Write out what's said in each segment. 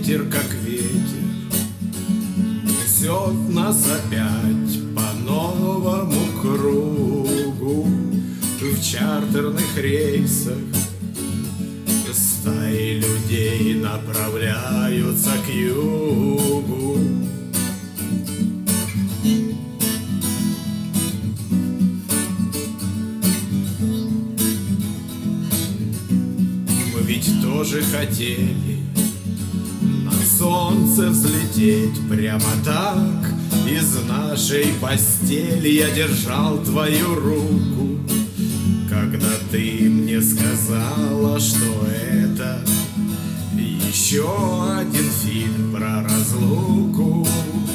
ветер, как ветер, несет нас опять по новому кругу. В чартерных рейсах стаи людей направляются к югу. Мы ведь тоже хотели на солнце взлететь прямо так. Из нашей постели я держал твою руку, когда ты мне сказала, что это еще один фильм про разлуку.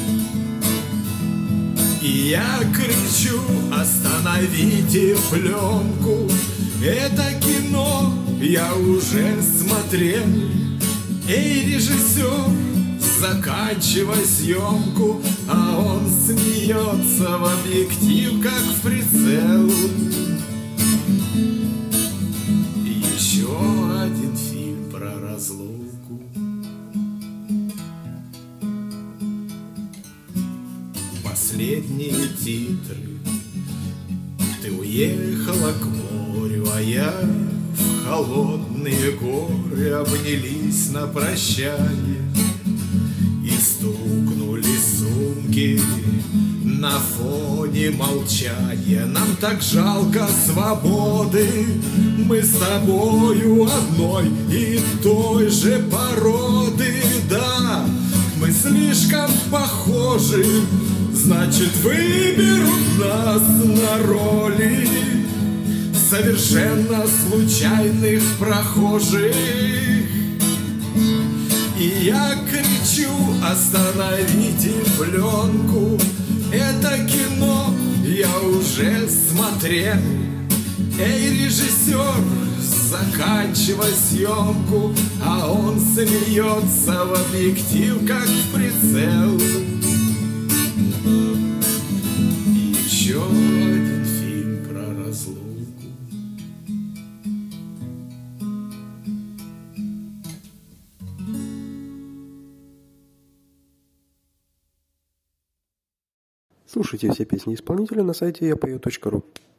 И я кричу: остановите пленку, это кино я уже смотрел. Эй, режиссер, заканчивай съемку. А он смеется в объектив, как в прицел. Еще один фильм про разлуку. Последние титры. Ты уехала к морю, а я в холодные горы. Обнялись на прощание и стукнули сумки. На фоне молчания нам так жалко свободы. Мы с тобою одной и той же породы. Да, мы слишком похожи, значит, выберут нас на роли совершенно случайных прохожих. И я кричу: остановите пленку, это кино я уже смотрел. Эй, режиссер, заканчивай съемку. А он смеется в объектив, как в прицел. И еще один фильм про разлуку. Слушайте все песни исполнителя на сайте yapoe.ru.